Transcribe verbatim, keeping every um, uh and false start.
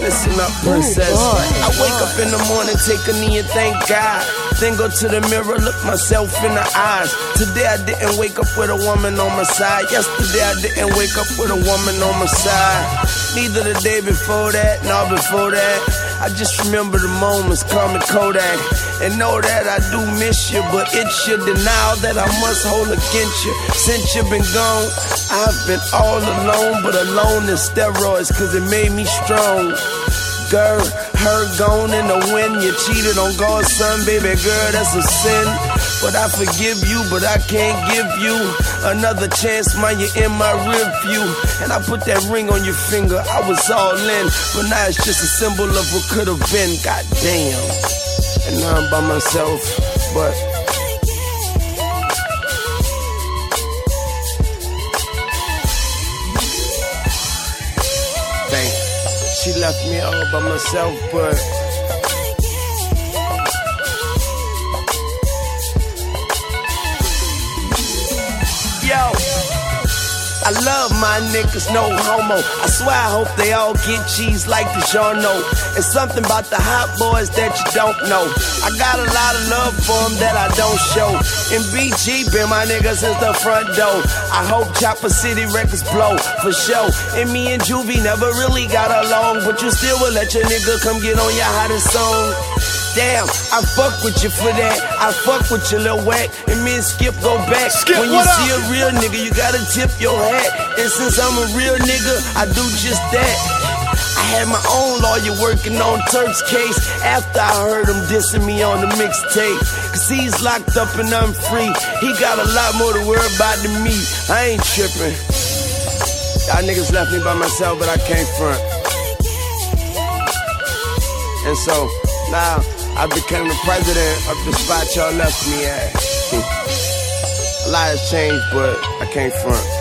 Listen up, princess. I wake up in the morning, take a knee and thank God. Then go to the mirror, look myself in the eyes. Today I didn't wake up with a woman on my side. Yesterday I didn't wake up with a woman on my side. Neither the day before that, nor before that. I just remember the moments, call me Kodak. And know that I do miss you, but it's your denial that I must hold against you. Since you've been gone, I've been all alone, but alone in steroids, cause it made me strong. Girl, her gone in the wind. You cheated on God's son, baby girl, that's a sin. But I forgive you, but I can't give you another chance, man, you're in my rear view. And I put that ring on your finger, I was all in. But now it's just a symbol of what could have been, goddamn. And now I'm by myself, but dang, she left me all by myself, but yo, I love my niggas, no homo. I swear I hope they all get cheese like DiGiorno. It's something about the hot boys that you don't know. I got a lot of love for them that I don't show. And B G been my niggas since the front door. I hope Chopper City records blow, for sure. And me and Juvie never really got along, but you still will let your nigga come get on your hottest song. Damn, I fuck with you for that. I fuck with you, Lil Wack. And me and Skip go back. Skip, when you what see up? a real nigga, you gotta tip your hat. And since I'm a real nigga, I do just that. I had my own lawyer working on Turk's case after I heard him dissing me on the mixtape. Cause he's locked up and I'm free. He got a lot more to worry about than me. I ain't tripping. Y'all niggas left me by myself, but I can't front. And so, now I became the president of the spot y'all left me at. A lot has changed, but I can't front.